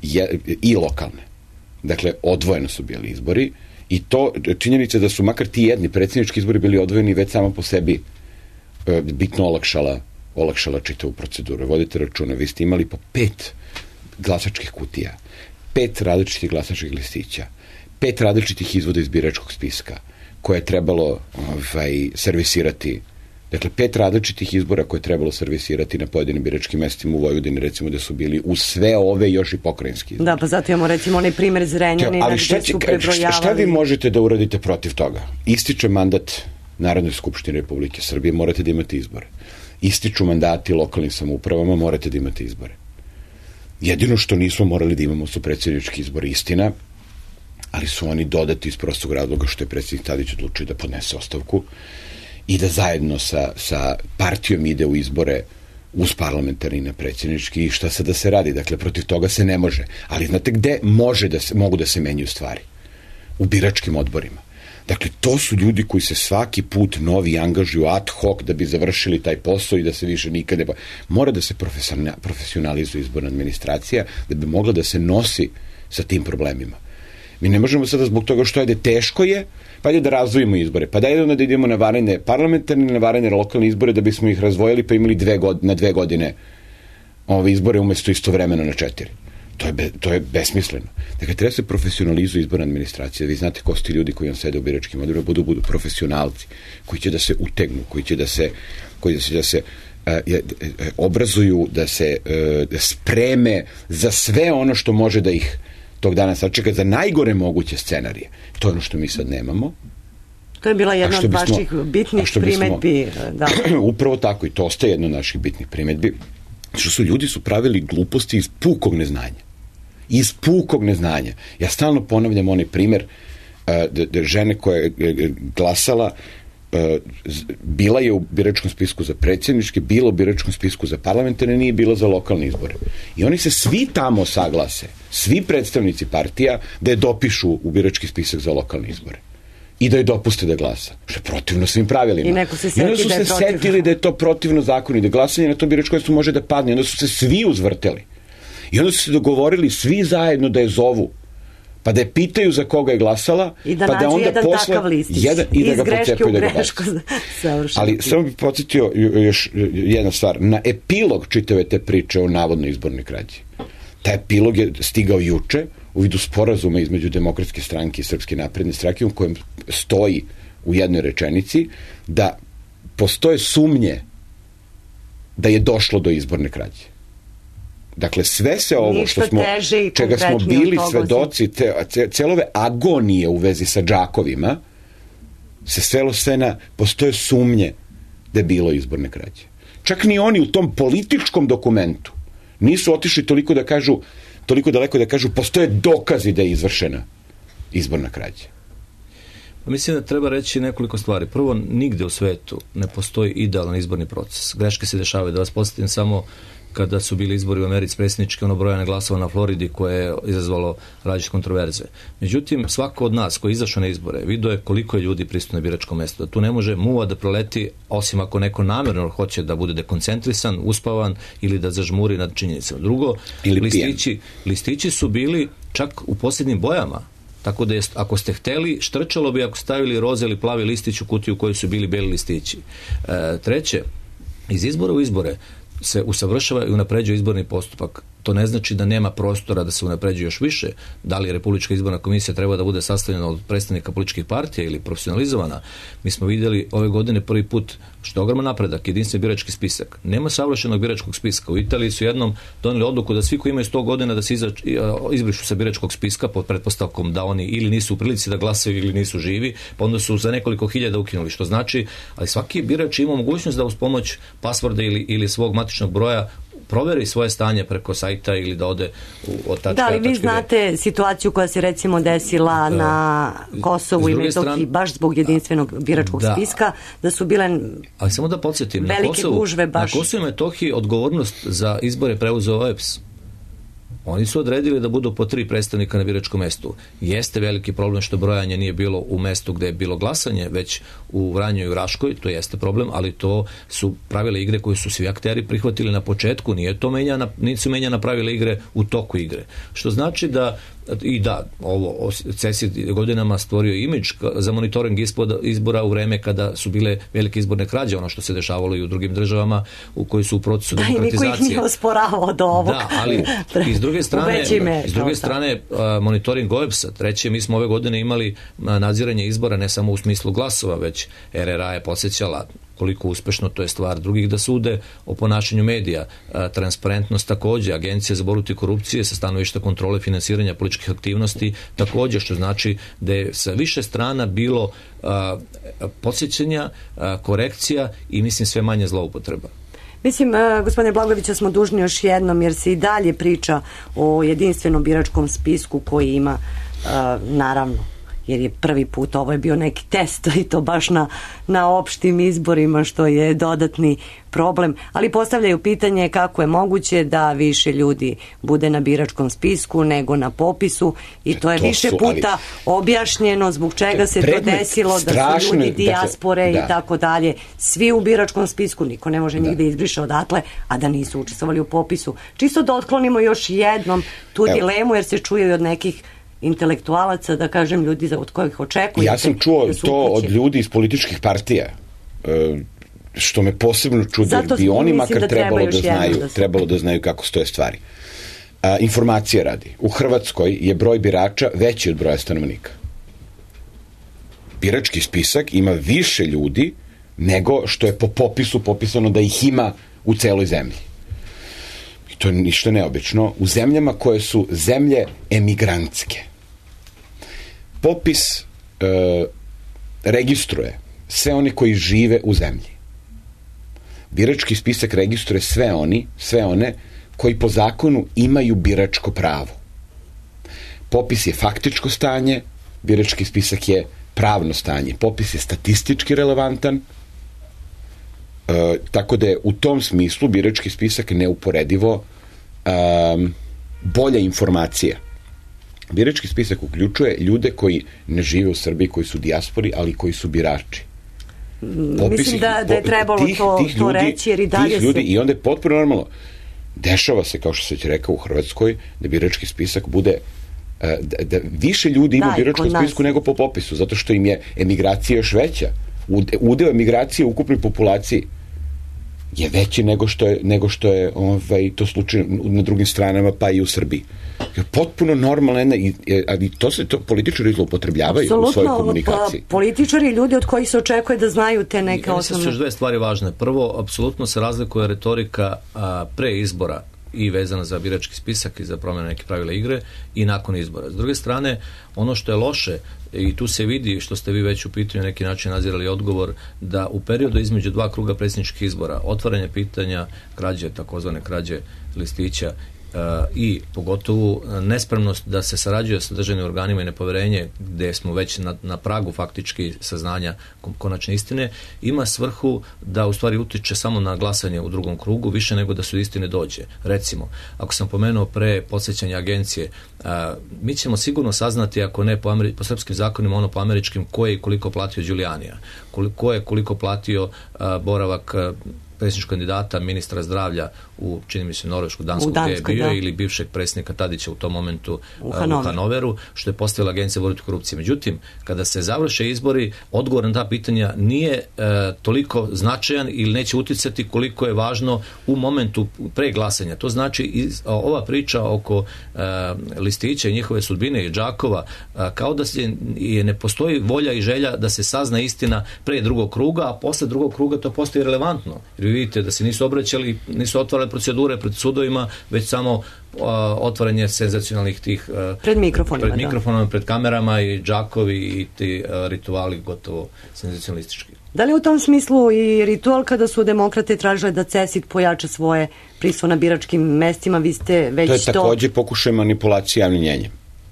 i lokalne. Dakle, odvojeno su bili izbori i to činjenica da su makar ti jedni predsjednički izbori bili odvojeni već samo po sebi bitno olakšala čitavu proceduru. Vodite računa, vi ste imali po 5 glasačkih kutija, 5 različitih glasačkih listića, 5 različitih izvoda iz biračkog spiska koje je trebalo servisirati. Dakle, 5 različitih izbora koje je trebalo servisirati na pojedinim biračkim mestima u Vojvodini, recimo da su bili u sve ove još i pokrajinski izbori. Da, pa zato imamo recimo onaj primer Zrenjanina gde su prebrojavali. Šta vi možete da uradite protiv toga? Ističe mandat Narodnoj skupštini Republike Srbije, morate da imate izbore. Ističu mandati lokalnim samoupravama, morate da imate izbore. Jedino što nismo morali da imamo su predsjednički izbori, istina, ali su oni dodati iz prostog razloga što je predsjednik Tadić odlučio da podnese ostavku i da zajedno sa partijom ide u izbore uz parlamentarni na predsjednički i šta sad da se radi. Dakle, protiv toga se ne može. Ali znate gde mogu da se menjaju stvari? U biračkim odborima. Dakle, to su ljudi koji se svaki put novi angažuju ad hoc da bi završili taj posao i da se više nikad ne... Mora da se profesionalizuje izborna administracija da bi mogla da se nosi sa tim problemima. Mi ne možemo sada zbog toga što teško je, pa da razvojimo izbore. Pa da idemo na vanredne parlamentarne, na vanredne lokalne izbore da bismo ih razvojili pa imali na 2 godine ove izbore umesto istovremeno na 4. To je besmisleno. Dakle, treba se profesionalizuje izborna administracija. Vi znate ko su ti ljudi koji vam sede u biračkim odborima, budu profesionalci, koji će da se utegnu, koji će da se obrazuju, da se spreme za sve ono što može da ih tog dana sačeka, za najgore moguće scenarije. To je ono što mi sad nemamo. To je bila jedna od vaših bitnih primetbi. Upravo tako, i to ostaje jedna od naših bitnih primetbi. Što ljudi su pravili gluposti iz pukog neznanja. Iz pukog neznanja. Ja stalno ponavljam onaj primer žene koja je glasala, bila je u biračkom spisku za predsjedničke, bila u biračkom spisku za parlamentarne, nije bila za lokalne izbore. I oni se svi tamo saglase, svi predstavnici partija, da je dopišu u birački spisak za lokalne izbore. I da je dopuste da glasa. Što je protivno svim pravilima. I neko se onda su se setili da je to protivno zakonu i da glasanje na to biračko mjesto može da padne. I onda su se svi uzvrteli. I onda su se dogovorili svi zajedno da je zovu. Pa da je pitaju za koga je glasala. I da pa nađu onda jedan takav listić. I da ga pocepaju da ga glasa. Ali samo bih podsjetio još jedna stvar. Na epilog čitave te priče o navodnoj izbornoj krađi. Taj epilog je stigao juče u vidu sporazuma između Demokratske stranke i Srpske napredne stranke u kojem stoji u jednoj rečenici da postoje sumnje da je došlo do izborne krađe. Dakle, sve se ovo čega smo bili svedoci, celove agonije u vezi sa džakovima, se svelo sve na postoje sumnje da je bilo izborne krađe. Čak ni oni u tom političkom dokumentu nisu otišli toliko daleko da kažu postoje dokazi da je izvršena izborna krađa. Mislim da treba reći nekoliko stvari. Prvo, nigde u svetu ne postoji idealan izborni proces. Greške se dešavaju. Da vas podsjetim samo kada su bili izbori u Americi predsjednički, ono brojane glasova na Floridi koje je izazvalo različite kontroverze. Međutim, svako od nas koji je izašao na izbore vidio je koliko je ljudi prisutno na biračkom mjestu. Da tu ne može muva da proleti, osim ako neko namjerno hoće da bude dekoncentrisan, uspavan ili da zažmuri nad činjenicama. Drugo, listići su bili čak u posljednjim bojama. Tako da ako ste hteli, štrčalo bi ako stavili roze ili plavi listić u kutiju u kojoj su bili beli listići. Treće, iz izbora u izbore se usavršava i unapređuje izborni postupak. To ne znači da nema prostora da se unapređuje još više. Da li Republička izborna komisija treba da bude sastavljena od predstavnika političkih partija ili profesionalizovana? Mi smo vidjeli ove godine prvi put, što je ogroman napredak, jedinstveni birački spisak. Nema savršenog biračkog spiska. U Italiji su jednom donijeli odluku da svi koji imaju 100 godina da se izbrišu sa biračkog spiska pod pretpostavkom da oni ili nisu u prilici da glasaju ili nisu živi, pa onda su za nekoliko hiljada ukinuli, što znači, ali svaki birač ima mogućnost da uz pomoć pasvorda ili svog matičnog broja proveri svoje stanje preko sajta ili da ode od tačke. Da, ali vi znate situaciju koja se recimo desila na Kosovu i Metohiji baš zbog jedinstvenog biračkog spiska, da su bile ali samo da podsjetim, velike gužve baš. Na Kosovu i Metohiji odgovornost za izbore preuzeo OEBS. Oni su odredili da budu po 3 predstavnika na biračkom mjestu. Jeste veliki problem što brojanje nije bilo u mjestu gdje je bilo glasanje, već u Vranju i u Raškoj, to jeste problem, ali to su pravila igre koje su svi akteri prihvatili na početku, nisu menjana pravila igre u toku igre. Što znači da ovo CESID godinama stvorio imidž za monitoring izbora u vreme kada su bile velike izborne krađe, ono što se dešavalo i u drugim državama u koji su u procesu demokratizacije. I niko ih nije osporavao do ovog. Da, ali iz druge strane monitoring OEBS-a. Treće, mi smo ove godine imali nadziranje izbora ne samo u smislu glasova, već RRA je podsjećala koliko uspešno, to je stvar drugih da sude o ponašanju medija. Transparentnost također, Agencija za borbu protiv korupcije sa stanovišta kontrole finansiranja političkih aktivnosti također, što znači da je sa više strana bilo podsjećanja, korekcija i mislim sve manje zloupotreba. Mislim, gospodine Blagojevića, smo dužni još jednom jer se i dalje priča o jedinstvenom biračkom spisku koji ima, naravno, jer je prvi put, ovo je bio neki test i to baš na opštim izborima, što je dodatni problem, ali postavljaju pitanje kako je moguće da više ljudi bude na biračkom spisku nego na popisu i to je više puta objašnjeno zbog čega se to desilo, da su ljudi dijaspore i tako dalje, svi u biračkom spisku, niko ne može nigde izbriše odatle, a da nisu učestvovali u popisu. Čisto da otklonimo još jednom tu dilemu, jer se čuje od nekih intelektualaca, da kažem, ljudi od kojih očekuju. Ja sam čuo to od ljudi iz političkih partija, što me posebno čudi, jer bi oni makar trebalo da znaju kako stoje stvari. Informacija radi. U Hrvatskoj je broj birača veći od broja stanovnika. Birački spisak ima više ljudi nego što je po popisu popisano da ih ima u celoj zemlji. To je ništa neobično. U zemljama koje su zemlje emigrantske, popis registruje sve oni koji žive u zemlji. Birački spisak registruje sve one koji po zakonu imaju biračko pravo. Popis je faktičko stanje, birački spisak je pravno stanje. Popis je statistički relevantan, tako da je u tom smislu birački spisak neuporedivo bolja informacija. Birački spisak uključuje ljude koji ne žive u Srbiji, koji su dijaspori, ali koji su birači. Mislim da je trebalo to reći, jer i dalje ljudi, i onda je potpuno normalno. Dešava se, kao što se već rekao, u Hrvatskoj, da birački spisak bude da više ljudi ima u biračkom spisku nego po popisu, zato što im je emigracija još veća. Udeo emigracije u ukupnoj populaciji je veći nego što je to slučaj na drugim stranama, pa i u Srbiji. Je potpuno normalno, ali to političari zloupotrebljavaju u svojoj komunikaciji. Političari i ljudi od kojih se očekuje da znaju te neke osnovne... Mislim da su dve stvari važne. Prvo, apsolutno se razlikuje retorika pre izbora i vezana za birački spisak i za promjenu neke pravila igre i nakon izbora. S druge strane, ono što je loše, i tu se vidi, što ste vi već u pitanju neki način nadzirali odgovor, da u periodu između 2 kruga predsjedničkih izbora, otvaranje pitanja krađe, takozvane krađe listića, i pogotovo nespremnost da se sarađuje sa državnim organima i nepoverenje, gde smo već na pragu faktički saznanja konačne istine, ima svrhu da u stvari utiče samo na glasanje u drugom krugu, više nego da se do istine dođe. Recimo, ako sam pomenuo pre podsjećanja agencije, mi ćemo sigurno saznati, ako ne po srpskim zakonima, ono po američkim, ko je i koliko platio Đulijanija, ko je koliko platio boravak predsjedničkog kandidata, ministra zdravlja u, čini mi se, Norvešku, Dansku, gdje je bio, ili bivšeg predsjednika Tadića u tom momentu u Hanoveru, što je postavila Agencija borbe protiv korupcije. Međutim, kada se završe izbori, odgovor na ta pitanja nije toliko značajan ili neće uticati koliko je važno u momentu pre glasanja. To znači, ova priča oko listića i njihove sudbine i džakova, kao da ne postoji volja i želja da se sazna istina pre drugog kruga, a posle drugog kruga to postoji relevantno. Jer vi vidite da se nisu obraćali, nisu otvarali procedure pred sudovima, već samo otvaranje senzacionalnih tih pred mikrofonima, pred kamerama i džakovi i ti rituali gotovo senzacionalistički. Da li u tom smislu i ritual kada su demokrate tražile da CESID pojača svoje prisustvo na biračkim mestima, vi ste već to je takođe pokušaj manipulacije javnim mnjenjem.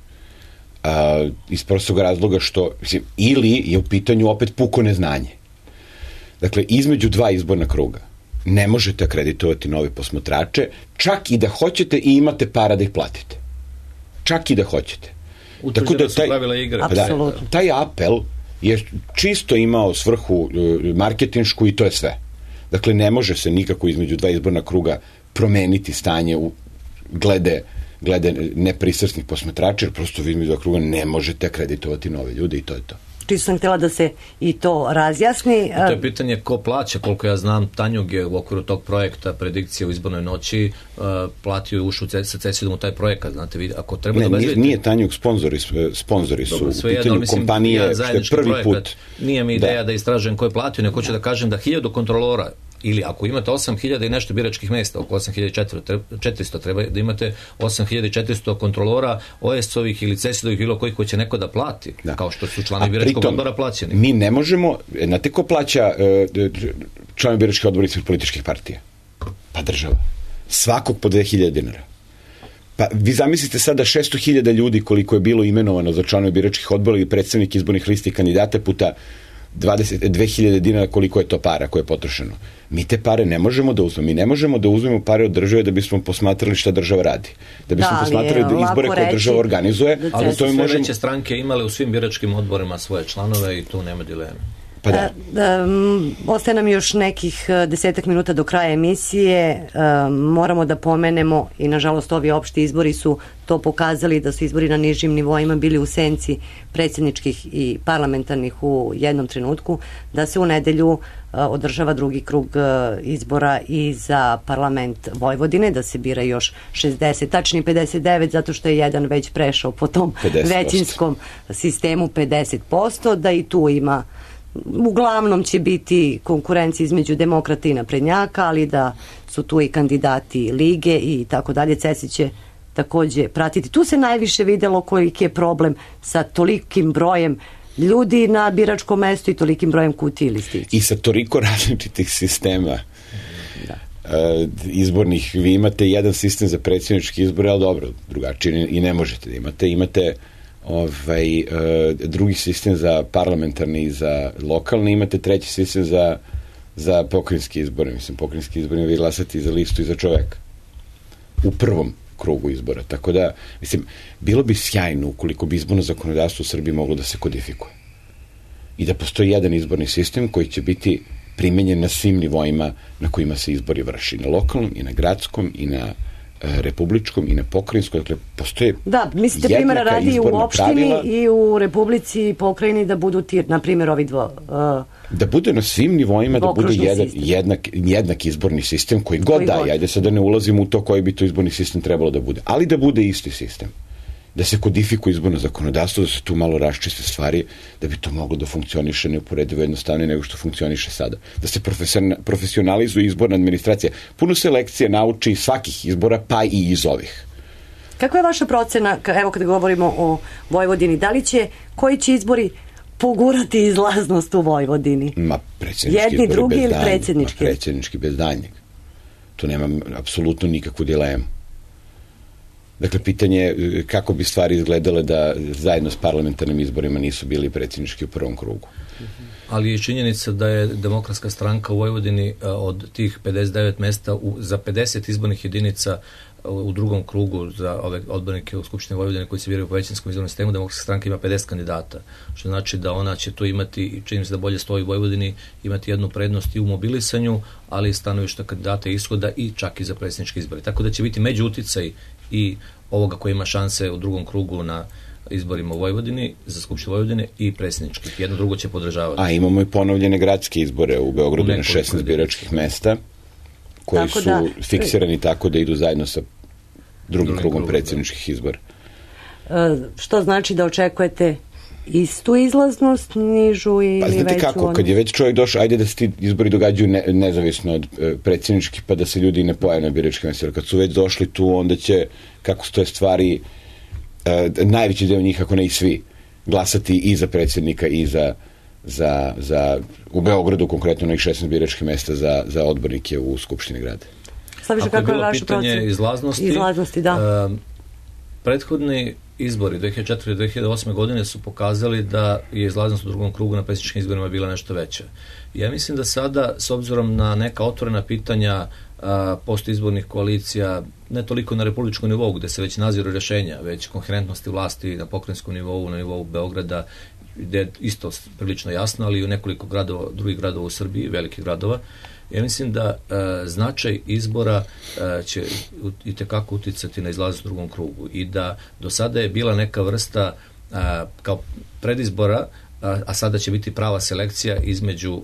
Iz prostog razloga što, ili je u pitanju opet puko neznanje. Dakle, između dva izborna kruga ne možete akreditovati nove posmatrače, čak i da hoćete i imate para da ih platite. Čak i da hoćete. Utvrđena su pravila igre. Taj apel je čisto imao svrhu marketinšku i to je sve. Dakle, ne može se nikako između dva izborna kruga promeniti stanje glede neprisrsnih posmatrača, jer prosto vi između dva kruga ne možete akreditovati nove ljude i to je to. Čisto sam htjela da se i to razjasni. To je pitanje ko plaća, koliko ja znam, Tanjug je u okviru tog projekta predikcije u izbornoj noći platio i ušao sa CESID-om u taj projekat, znate vi, ako treba da bezvedite... Nije Tanjug, sponzori su u pitanju kompanije, što je prvi put... Nije mi ideja da istražujem ko je platio, nego hoću da kažem da 1000 kontrolora, ili ako imate 8000 i nešto biračkih mesta, oko 8400, treba da imate 8400 kontrolora OS-ovih ili CESID-ovih, bilo kojih koji će neko da plati, kao što su članovi biračkog odbora plaćeni. Mi ne možemo, znate ko plaća članovi biračkih odbora iz političkih partija? Pa država. Svakog po 2000 dinara. Pa vi zamislite sada 600.000 ljudi koliko je bilo imenovano za članove biračkih odbora i predstavnik izbornih listi kandidata puta 22.000 dinara, koliko je to para koje je potrošeno. Mi te pare ne možemo da uzmemo. Mi ne možemo da uzmemo pare od države da bismo posmatrali šta država radi. Da bismo posmatrali da izbore koje država organizuje. Ali su sve veće stranke imale u svim biračkim odborima svoje članove i tu nema dileme. Ostaje nam još nekih 10 minuta do kraja emisije. Moramo da pomenemo, i nažalost ovi opšti izbori su to pokazali, da su izbori na nižim nivoima bili u senci predsjedničkih i parlamentarnih u jednom trenutku, da se u nedelju održava drugi krug izbora i za parlament Vojvodine, da se bira još 60, tačni 59, zato što je jedan već prešao po tom 50%. Većinskom sistemu 50%, da i tu ima, uglavnom će biti konkurencija između demokrata i naprednjaka, ali da su tu i kandidati lige i tako dalje. CESID će takođe pratiti. Tu se najviše videlo koliki je problem sa tolikim brojem ljudi na biračkom mestu i tolikim brojem kutija i listića. I sa toliko različitih sistema izbornih. Vi imate jedan sistem za predsjednički izbor, ali dobro, drugačije i ne možete da imate. Imate drugi sistem za parlamentarni i za lokalni, imate treći sistem za pokrajinski izbore. Mislim, pokrajinski izbore vi glasate i za listu i za čoveka u prvom krugu izbora. Tako da, mislim, bilo bi sjajno ukoliko bi izborno zakonodavstvo u Srbiji moglo da se kodifikuje. I da postoji jedan izborni sistem koji će biti primenjen na svim nivoima na kojima se izbori vrši. Na lokalnom i na gradskom i na republičkom i na pokrajinskom. Dakle, postoje mislite primjera radi u opštini i u republici i pokrajini da budu na primjer ovi da bude na svim nivoima, da bude jednak izborni sistem koji god daje. Ajde sad da ne ulazimo u to koji bi to izborni sistem trebalo da bude. Ali da bude isti sistem. Da se kodifikuje izborno zakonodavstvo, da se tu malo raščiste stvari, da bi to moglo da funkcioniše neuporedivo jednostavnije nego što funkcioniše sada. Da se profesionalizuje izborna administracija. Puno se lekcije nauči svakih izbora, pa i iz ovih. Kakva je vaša procena, evo kada govorimo o Vojvodini, da li će, koji će izbori pogurati izlaznost u Vojvodini? Jedni, drugi ili predsjednički? Predsjednički bez daljnjeg. Tu nemam apsolutno nikakvu dilemu. Dakle, pitanje je kako bi stvari izgledale da zajedno s parlamentarnim izborima nisu bili predsjednički u prvom krugu. Ali je činjenica da je Demokratska stranka u Vojvodini od tih 59 mesta za 50 izbornih jedinica u drugom krugu za ove odbornike u Skupštini Vojvodine koji se biraju po većinskom izbornom sistemu, Demokratska stranka ima 50 kandidata, što znači da ona će tu imati, čini se da bolje stoji u Vojvodini, imati jednu prednost i u mobilisanju, ali i stanovišta kandidata ishoda i čak i za predsjedničke izbore. Tako da će biti međuuticaj i ovoga koji ima šanse u drugom krugu na izborima u Vojvodini, za Skupštinu Vojvodine i predsjedničkih. Jedno drugo će podržavati. A imamo i ponovljene gradske izbore u Beogradu na 16 biračkih mesta, koji su fiksirani tako da idu zajedno sa drugim krugom predsjedničkih izbora. Što znači da očekujete istu izlaznost, nižu ili veću? Pa znate kako, kad je već čovjek došao, ajde da se ti izbori događaju nezavisno od predsjedničkih, pa da se ljudi ne pojave na biračkim mestima. Kad su već došli tu, onda će, kako stoje stvari, najveći deo njih, ako ne i svi, glasati i za predsjednika i za u Beogradu konkretno na 16 biračkih mesta za odbornike u Skupštini grada. Slaviša, kako je vaš pitanje proces? Izlaznosti, da. Prethodni izbori 2004. i 2008. godine su pokazali da je izlaznost u drugom krugu na predsjedničkim izborima bila nešto veća. Ja mislim da sada, s obzirom na neka otvorena pitanja postizbornih koalicija, ne toliko na republičkom nivou gde se već naziru rješenja, već koherentnosti vlasti na pokrajinskom nivou, na nivou Beograda, gde je isto prilično jasno, ali i u nekoliko drugih gradova u Srbiji, velikih gradova. Ja mislim da značaj izbora će itekako uticati na izlaznost u drugom krugu i da do sada je bila neka vrsta kao predizbora, a sada će biti prava selekcija između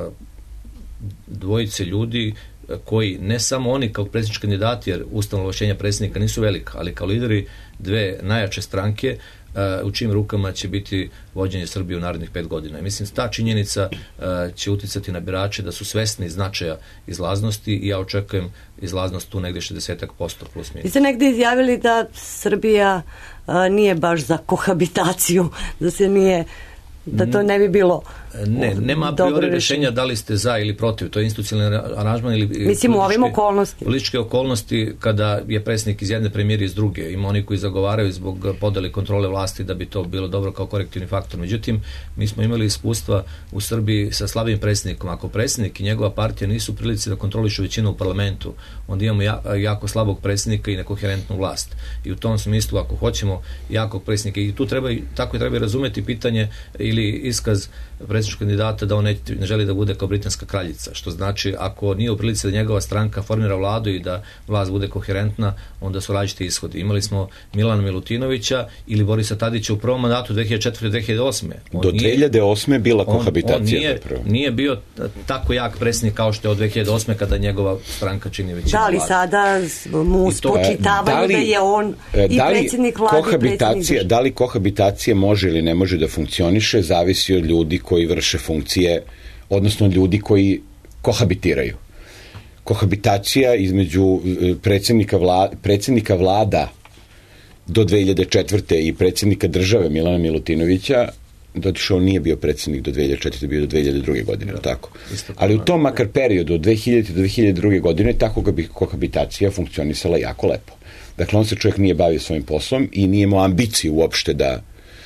dvojice ljudi koji, ne samo oni kao predsjednički kandidati, jer ustavno ovlašćenja predsjednika nisu velika, ali kao lideri dve najjače stranke u čijim rukama će biti vođenje Srbije u narednih 5 godina. I mislim, ta činjenica će uticati na birače da su svesni značaja izlaznosti i ja očekujem izlaznost tu negdje 60% plus minus. Vi ste negdje izjavili da Srbija nije baš za kohabitaciju, da se nije, da to ne bi bilo nema a priori rješenja da li ste za ili protiv, to je institucionalni aranžman ili mislim u ovim okolnostima. Političke okolnosti kada je predsjednik iz jedne, premijer iz druge, ima oni koji zagovaraju zbog podele kontrole vlasti da bi to bilo dobro kao korektivni faktor. Međutim, mi smo imali iskustva u Srbiji sa slabim predsjednikom. Ako predsjednik i njegova partija nisu u prilici da kontrolišu većinu u parlamentu, onda imamo jako slabog predsjednika i nekoherentnu vlast. I u tom smislu, ako hoćemo jakog predsjednika, i tu tako treba razumeti pitanje ili iskaz predsjedničkog kandidata da on ne želi da bude kao britanska kraljica, što znači ako nije u prilici da njegova stranka formira vladu i da vlast bude koherentna, onda su različiti ishodi. Imali smo Milana Milutinovića ili Borisa Tadića u prvom mandatu 2004-2008. Do 2008. bila kohabitacija. Nije bio tako jak predsjednik kao što je od 2008. kada njegova stranka čini većinu vlade. Da li sada mu spočitavaju da je on i predsjednik vlade i predsjednik? Da li kohabitacija može ili ne može da funkcioniše, zavisi od ljudi koji vrše funkcije, odnosno ljudi koji kohabitiraju. Kohabitacija između predsjednika vlada do 2004. i predsjednika države Milana Milutinovića, dotišao on nije bio predsjednik do 2004. bio do 2002. godine, tako. Ali u tom makar periodu od 2000. do 2002. godine tako bi kohabitacija funkcionisala jako lepo. Dakle, on se čovjek nije bavio svojim poslom i nije imao ambiciju uopšte da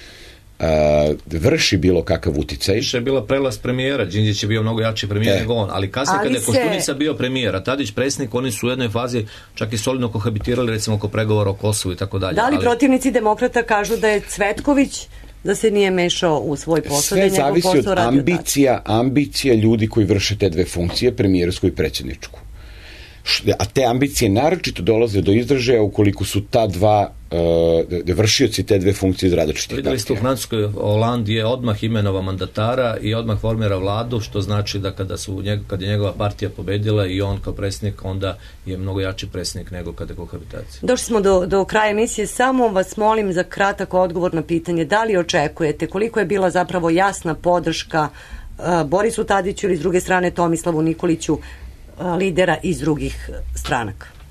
vrši bilo kakav uticaj. Više je bila prelast premijera, Đinđić je bio mnogo jači premijer nego on, ali kasnije kada je Koštunica bio premijer, a Tadić predsjednik, oni su u jednoj fazi čak i solidno kohabitirali, recimo oko pregovora o Kosovu i tako dalje. Da li protivnici demokrata kažu da je Cvetković da se nije mešao u svoj posao? Sve zavisi od ambicija ljudi koji vrše te dve funkcije, premijersku i predsjedničku. A te ambicije naročito dolaze do izražaja ukoliko su ta dva vršioci te dve funkcije iz različitih partija. Vidjeli ste u Francuskoj, Hollande je odmah imenova mandatara i odmah formira vladu, što znači da kad je njegova partija pobedila i on kao predsjednik, onda je mnogo jači predsjednik nego kada je kohabitacija. Došli smo do kraja emisije, samo vas molim za kratak odgovor na pitanje da li očekujete, koliko je bila zapravo jasna podrška Borisu Tadiću ili s druge strane Tomislavu Nikoliću, lidera iz drugih stranaka?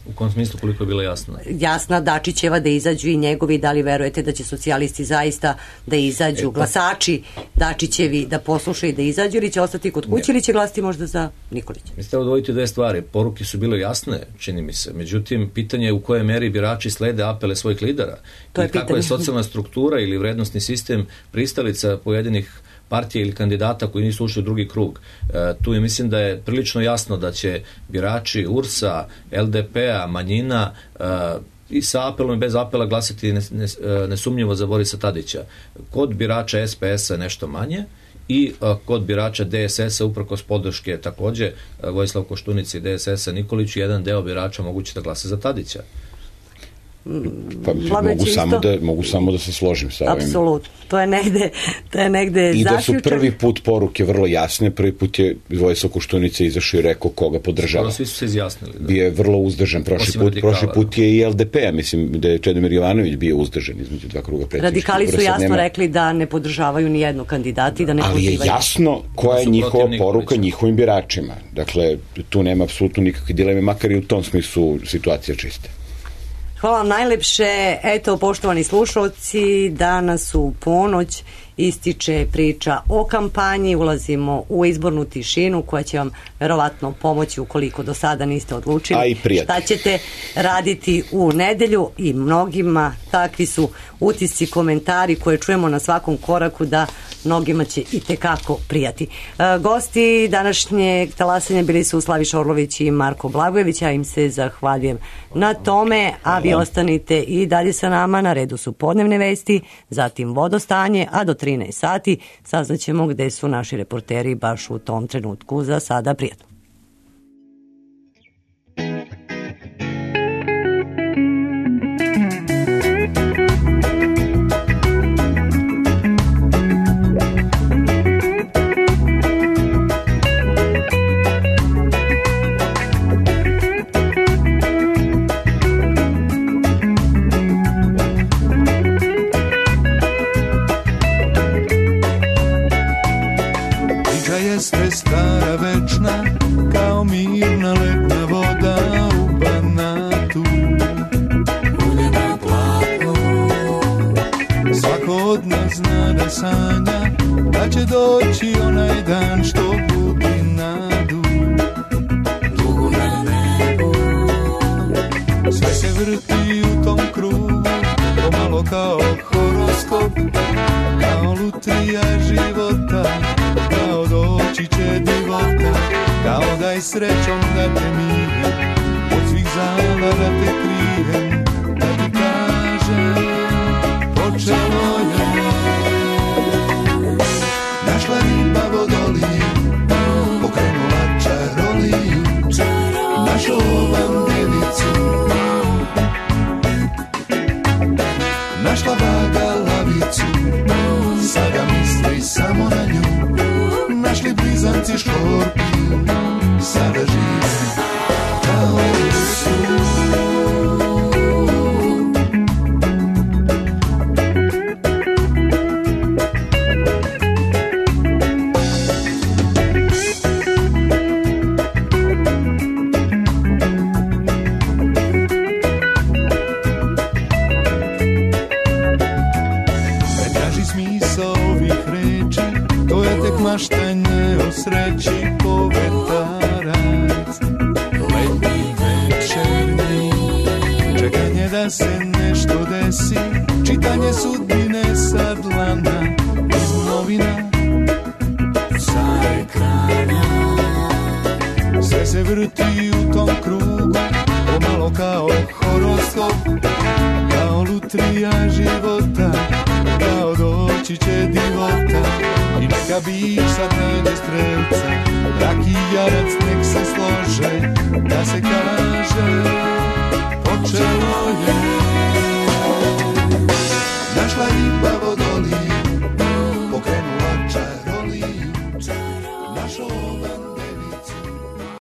U kom smislu, koliko je bila jasna? Jasna Dačićeva da izađu i njegovi, da li verujete da će socijalisti zaista da izađu, glasači Dačićevi da poslušaju i da izađu, ili će ostati kod kuće ili će glasiti možda za Nikolića? Mi ste odvojiti dve stvari. Poruke su bile jasne, čini mi se. Međutim, pitanje je u kojoj meri birači slede apele svojih lidera. I kako je socijalna struktura ili vrednostni sistem pristalica pojedinih partija ili kandidata koji nisu ušli u drugi krug. Tu je, mislim da je prilično jasno da će birači URS-a, LDP-a, manjina i sa apelom i bez apela glasati nesumnjivo za Borisa Tadića. Kod birača SPS-a nešto manje i kod birača DSS-a uprkos podrške takođe Vojislav Koštunici i DSS-a Nikoliću, jedan deo birača moguće da glasa za Tadića. Pa, mogu samo da se složim sa ovim. Apsolutno. To je negde i da su prvi put poruke vrlo jasne. Prvi put je Vojislav Koštunica izašao i rekao koga podržava. Svi su se izjasnili. Da. Bio je vrlo uzdržan prošli put je i LDP, mislim da je Čedomir Jovanović bio uzdržan između dva kruga predsjedničkih. Radikali su jasno rekli da ne podržavaju ni jednog kandidata i da ne pozivaju. Ali je jasno koja je njihova poruka njihovim biračima. Dakle, tu nema apsolutno nikakve dileme, makar i u tom smislu situacija čista. Hvala vam najlepše. Eto, poštovani slušalci, danas u ponoć ističe priča o kampanji, ulazimo u izbornu tišinu koja će vam verovatno pomoći ukoliko do sada niste odlučili šta ćete raditi u nedelju, i mnogima takvi su utisci, komentari koje čujemo na svakom koraku da mnogima će i tekako prijati. Gosti današnjeg talasanja bili su Slaviša Orlović i Marko Blagojević, ja im se zahvaljujem na tome, a vi ostanite i dalje sa nama. Na redu su podnevne vesti, zatim vodostanje, a do 13 sati saznaćemo gde su naši reporteri baš u tom trenutku. Za sada prijatno. Jeste stara večna, kao mirna letnja voda u Banatu. Ulje na platnu, svako od nas zna da sanja da će doći onaj dan što gubi nadu. Dugo na nebu, sve se vrti u tom krugu, pomalo kao horoskop, kao lutrija života, kao doći će divota, kao da je srećom da te mijem, od svih zala da te krijem, da ti kažem, počelo je. Našla riba vodoliju, pokrenula čaroliju, našao vam devicu, našla vaga lavicu, sada misli samo na nju. Našli blizanci škorpiju, sada žive kao su. Pretraži smisao ovih reči, to je tek maštanje o sreći povetarac. Letnji večernji, čekanje da se nešto desi, čitanje sudbine sa dlana, iz novina, sa ekrana. Sve se vrti u tom krugu, pomalo kao horoskop, kao lutrija života, kao doći će divota. I neka bi sad nađe strelca, rak i jarac nek se slože, da se kaže